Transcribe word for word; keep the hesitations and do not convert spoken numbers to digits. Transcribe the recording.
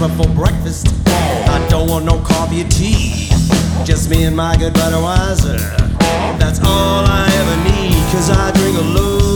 pepper for breakfast. I don't want no coffee or tea, just me and my good Budweiser. That's all I ever need, cause I drink a load